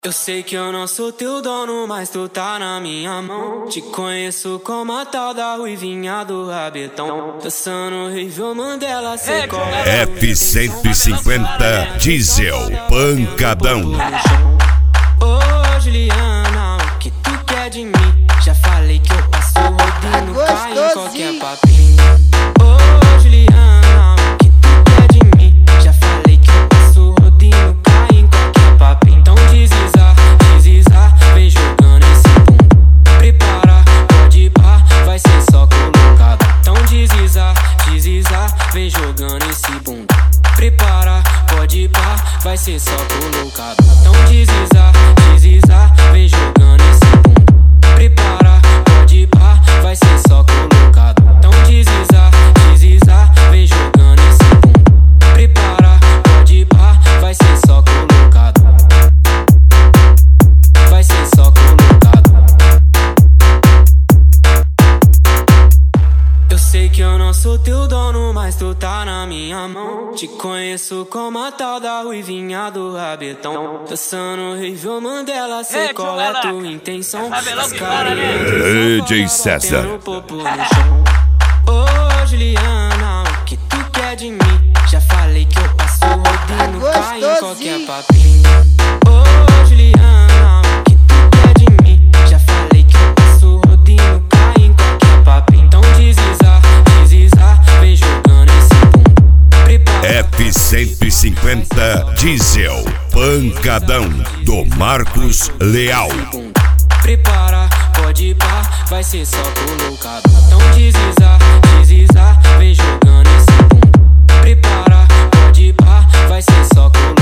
Eu sei que eu não sou teu dono, mas tu tá na minha mão. Te conheço como a tal da ruivinha do rabetão. Dançando Rivel Mandela, cê cola F-150 Diesel Pancadão. Ô Juliana, o que tu quer de mim? Já falei que eu passo rodando, cai em qualquer papinho. Ô Juliana, o que tu quer de mim? Já falei que eu passo rodando, cai em qualquer papinho. Então desliza, vem jogando esse bumbum. Prepara, pode ir pá, vai ser só colocado. Então desliza, vem jogando esse bumbum. Prepara, pode ir pá, vai ser só colocado. Então desliza, vem jogando esse bumbum. Prepara, pode ir pá, vai ser só colocado. Então desliza, vem jogando esse bumbum. Prepara, pode ir pá, vai ser só colocado. Vai ser só colocado. Eu sei que eu não sou teu dono, mas tu tá na minha mão. Te conheço como a tal da ruivinha do rabetão. Dançando Rivel Mandela, cê qual é tua intenção? DJ César. Ô Juliana, o que tu quer de mim? Já falei que eu passo rodando, cai em qualquer papinho. Ô Juliana, o que tu quer de mim? Já falei que eu passo rodando, cai em qualquer papinho. Então desliza, vem jogando esse bumbum. Prepara. F-150 Diesel Pancadão do Marcos Leal. Prepara, pode ir pá, vai ser só colocado. Então desliza, vem jogando esse bumbum. Prepara, pode ir pá, vai ser só colocado.